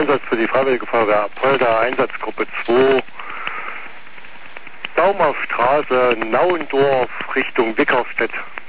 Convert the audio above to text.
Einsatz für die Freiwillige Feuerwehr Apolda, Einsatzgruppe 2, Daumerstraße, Nauendorf, Richtung Wickerstedt.